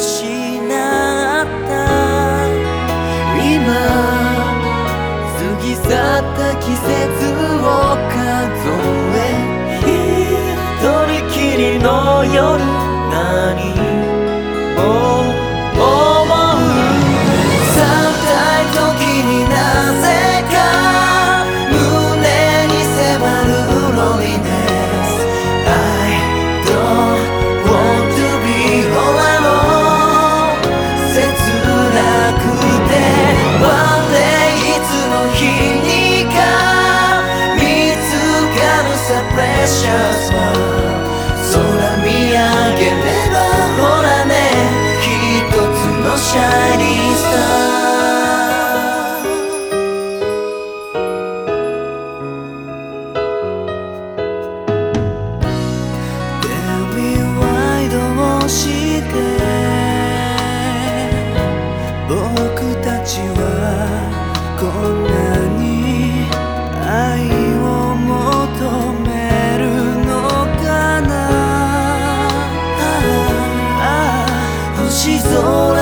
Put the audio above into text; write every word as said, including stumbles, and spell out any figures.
失った今過ぎ去った季節を数え一人きりの夜何を思う冷たい時になぜか胸に迫るロリネス I don't want to be all alone 切なくて One day いつの日にか見つかるさ Precious one 空見上げればほらね一つのシャイニングスターどうして僕たちはこんなに愛を求めるのかな、ああ星空